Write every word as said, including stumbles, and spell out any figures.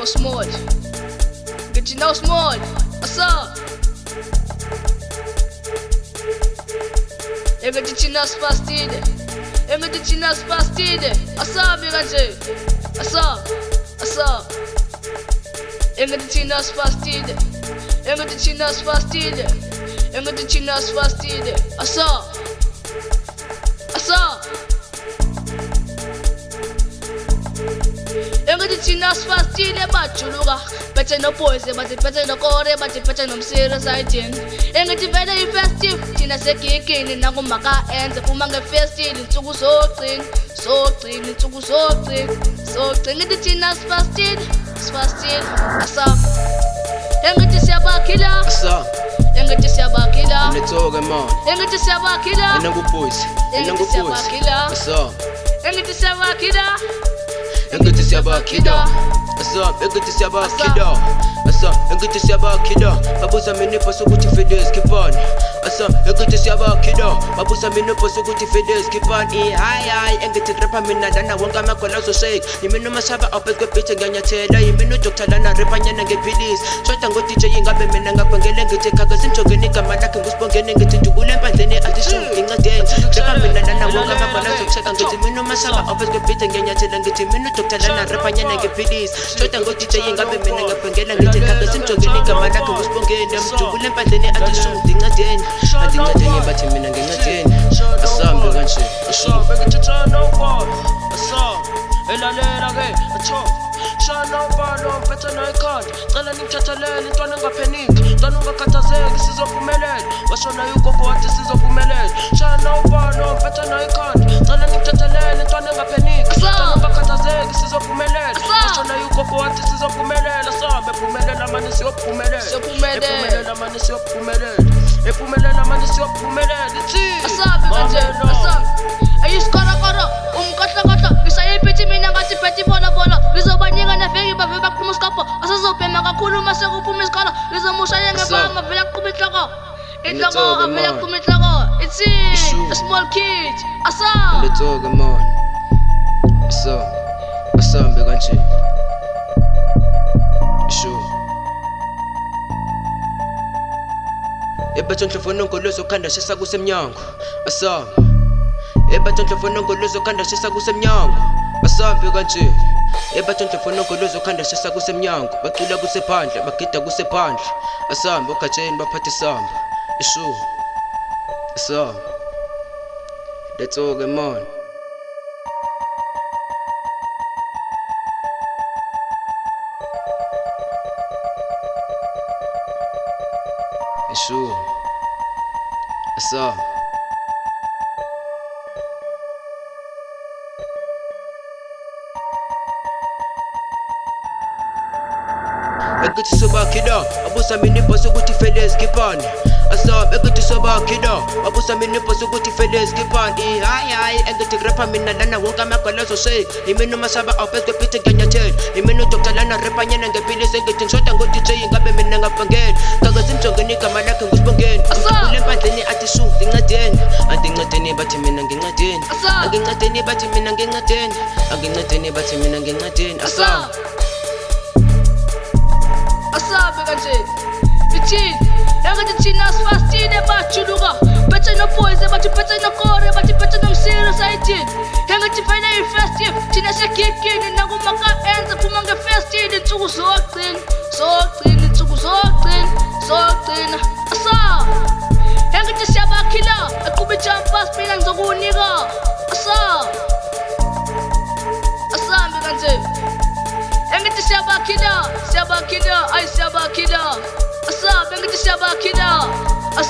small. Get you now small. What's up? You get you now spasted. You get you now spasted. What's up, you got you? What's up? What's up? You get you now spasted. You get you now spasted. You get you now spasted. What's up? What's up? Engadichina spastile bachuluka Pete no poise but pete no core but pete no serious item Engadi vele ifestive Tina sekikini nangumaka enze Kumange festive Ntugu soqin Soqin Ntugu soqin Soqin Engadichina spastile Spastile Asa Engadi siyabakila Asa Engadi siyabakila Netoge man Engadi siyabakila Enangu poise Engadi siyabakila Asa Engadi siyabakila Engati siyabakida Asa, engati siyabakida Asa, engati siyabakida Babuza minipa sukuti fedes kipani Asa, engati siyabakida Babuza minipa sukuti fedes kipani Hai hai, engati repa mina dana wanga makola so shake Nimenu masaba opes kwe piche ganya tela Imenu dokta lana repa nyana nge pilis Shota ngoti chayi ngabe mina nga kwengele ngete Kaga simchoge nika manake nguspongene ngete Tugule mpandene ati shungi nga den Repa mina dana wanga makola so shake Ngete minu masaba opes kwe piche ganya tela Ngete minu Talana rapanyana ngepilis Chota ngoti chayi ngabe mina ngapengela ngete kaga simjogeni kamana ka uspongene mjugule mpandene atishungi ngadeni ati ngadeni bathi mina ngingadeni asambe kanje asho bekuthatha over asa elalela ke acho shana ubalo mpethe no ikhanda cela ningithathelele intwana engapheniki intwana ungakhathazeki sizophumelela washona yugogo wathi sizophumelela shana ubalo mpethe no ikhanda cela ningithathelele intwana engapheniki intwana ungakhathazeki sizophumelela washona yugogo wathi sizophumelela sabe phumelela manje siyophumelela Siyophumelela manje siyophumelela ephumelela manje siyophumelela ithi Asabe kanje asabe Ayiskora kora umkhatla khatla ngisayiphithi mina ngathi phethi bola bola ngizobanika neveki bave baqhuma isikapa asazobhema kakhulu mase kuphuma isikhala ngizomushaya ngebama vela qhuma inhloko inhloko avela qhuma inhloko it's a small kid asa Letoge man Asa Asambe kanje Sure Ebathonhle fonongolozo khanda shesa kusemnyango Asam Ebathonhle fonongolozo khanda shesa kusemnyango Asambe kanje Ebathonhle fonongolozo khanda shesa kusemnyango Bacula kusephandle bagida kusephandle Asambe okhatsheni baphathe samba Ishu Asam Letoge man Ishu Asa Engati sobakida abusa minipa sukuti fedes kipani Asa engati sobakida abusa minipa sukuti fedes kipani Hai hai engati repa mina lana wonga makola so shake Imenu masaba opes kwe pite ganya tel Imenu dokta lana repa nyana ngepilis engati nshota ngoti chayi ngabe mina ngapangeni Kaga simchongeni kamalake nguspongeni Mjugule mpandleni ati shungi ngadeni Andi ngadeni bathi mina ngingadeni Agi ngadeni bathi mina ngingadeni Agi ngadeni bathi mina ngingadeni Asa Asabe kanje Bichi Engadichina spastile bachuluka Pete no poise but pete no core but pete no serious item Engadi vele ifestive Tina sekikini nangumaka enze Kumange festive Ntugu soqin Soqin Ntugu soqin Soqin Asa Engadi siyabakila Ekubi jampas mina ngizokunika Asa Asambe kanje Engadi siyabakila Siyabakila Ay siyabakila Asa Engadi siyabakila Asa